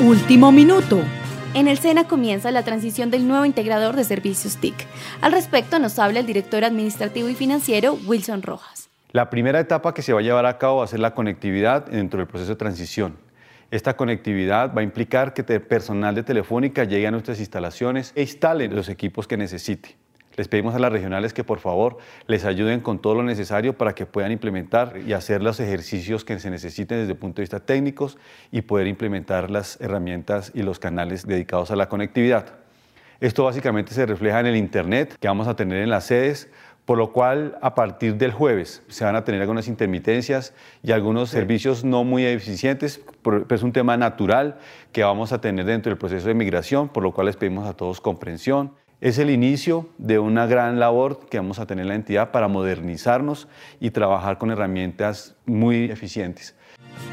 Último minuto. En el SENA comienza la transición del nuevo integrador de servicios TIC. Al respecto nos habla el director administrativo y financiero, Wilson Rojas. La primera etapa que se va a llevar a cabo va a ser la conectividad dentro del proceso de transición. Esta conectividad va a implicar que el personal de Telefónica llegue a nuestras instalaciones e instale los equipos que necesite. Les pedimos a las regionales que por favor les ayuden con todo lo necesario para que puedan implementar y hacer los ejercicios que se necesiten desde el punto de vista técnicos y poder implementar las herramientas y los canales dedicados a la conectividad. Esto básicamente se refleja en el Internet que vamos a tener en las sedes, por lo cual a partir del jueves se van a tener algunas intermitencias y algunos servicios no muy eficientes, pero es un tema natural que vamos a tener dentro del proceso de migración, por lo cual les pedimos a todos comprensión. Es el inicio de una gran labor que vamos a tener en la entidad para modernizarnos y trabajar con herramientas muy eficientes.